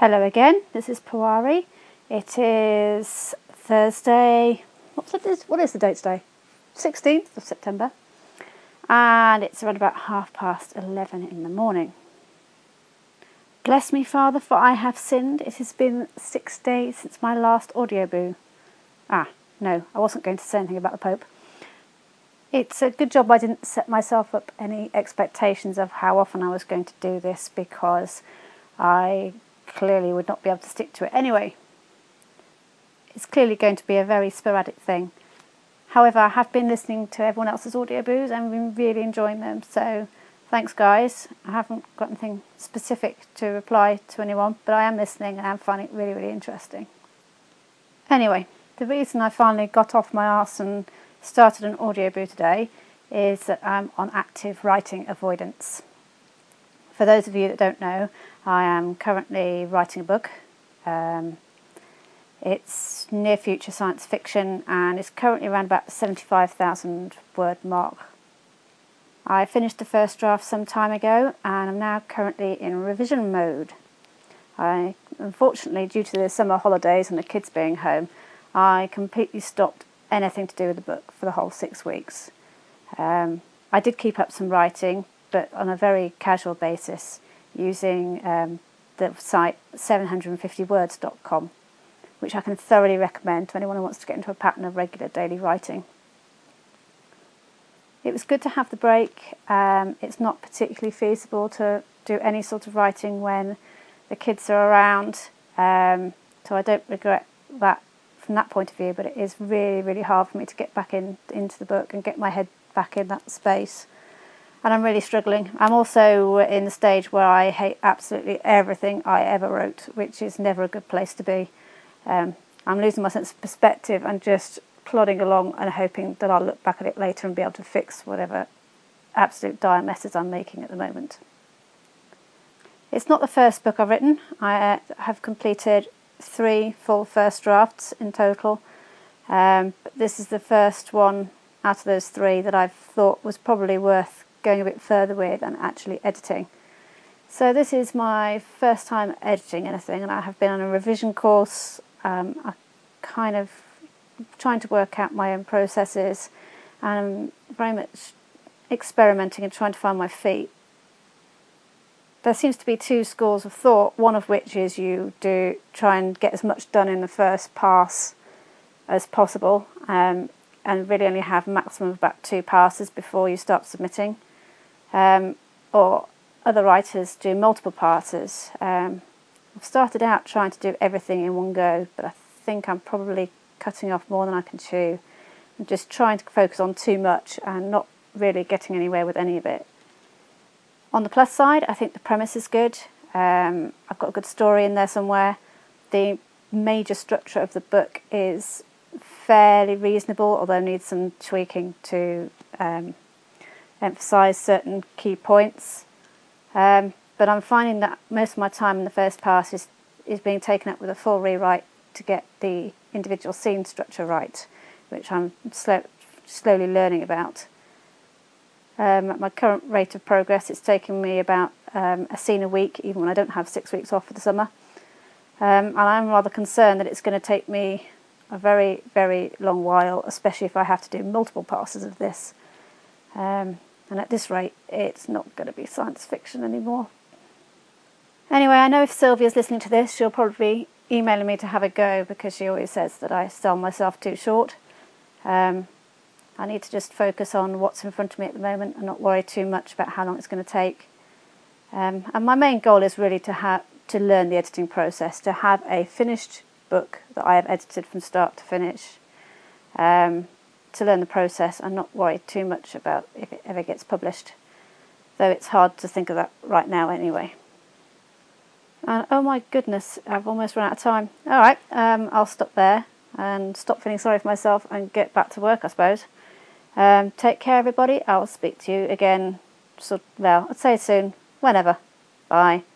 Hello again, this is Pawari. It is Thursday, what is the date today? 16th of September. And it's around about 11:30 in the morning. Bless me, Father, for I have sinned. It has been 6 days since my last audioboo. No, I wasn't going to say anything about the Pope. It's a good job I didn't set myself up any expectations of how often I was going to do this, because I clearly would not be able to stick to it anyway. It's clearly going to be a very sporadic thing. However, I have been listening to everyone else's audioboos and been really enjoying them, so thanks guys. I haven't got anything specific to reply to anyone, but I am listening and I'm finding it really, really interesting. Anyway, the reason I finally got off my arse and started an audioboo today is that I'm on active writing avoidance. For those of you that don't know, I am currently writing a book. It's near future science fiction and it's currently around about the 75,000 word mark. I finished the first draft some time ago and I'm now currently in revision mode. Unfortunately, due to the summer holidays and the kids being home, I completely stopped anything to do with the book for the whole 6 weeks. I did keep up some writing, but on a very casual basis, using the site 750words.com, which I can thoroughly recommend to anyone who wants to get into a pattern of regular daily writing. It was good to have the break. It's not particularly feasible to do any sort of writing when the kids are around, so I don't regret that from that point of view, but it is really, really hard for me to get back into the book and get my head back in that space. And I'm really struggling. I'm also in the stage where I hate absolutely everything I ever wrote, which is never a good place to be. I'm losing my sense of perspective and just plodding along and hoping that I'll look back at it later and be able to fix whatever absolute dire messes I'm making at the moment. It's not the first book I've written. I have completed 3 full first drafts in total. But this is the first one out of those 3 that I've thought was probably worth going a bit further with and actually editing. So this is my first time editing anything, and I have been on a revision course. I'm kind of trying to work out my own processes, and I'm very much experimenting and trying to find my feet. There seems to be 2 schools of thought, one of which is you do try and get as much done in the first pass as possible, and really only have a maximum of about 2 passes before you start submitting. Or other writers do multiple passes. I've started out trying to do everything in one go, but I think I'm probably cutting off more than I can chew. I'm just trying to focus on too much and not really getting anywhere with any of it. On the plus side, I think the premise is good. I've got a good story in there somewhere. The major structure of the book is fairly reasonable, although needs some tweaking to emphasise certain key points. But I'm finding that most of my time in the first pass is being taken up with a full rewrite to get the individual scene structure right, which I'm slowly learning about. At my current rate of progress, it's taking me about a scene a week, even when I don't have 6 weeks off for the summer. And I'm rather concerned that it's going to take me a very, very long while, especially if I have to do multiple passes of this. And at this rate, it's not going to be science fiction anymore. Anyway, I know if Sylvia's listening to this, she'll probably be emailing me to have a go, because she always says that I sell myself too short. I need to just focus on what's in front of me at the moment and not worry too much about how long it's going to take. And my main goal is really to learn the editing process, to have a finished book that I have edited from start to finish, to learn the process and not worry too much about if it ever gets published, though it's hard to think of that right now anyway. And oh my goodness, I've almost run out of time. Alright, I'll stop there and stop feeling sorry for myself and get back to work, I suppose. Take care everybody. I'll speak to you again, I'd say soon, whenever. Bye.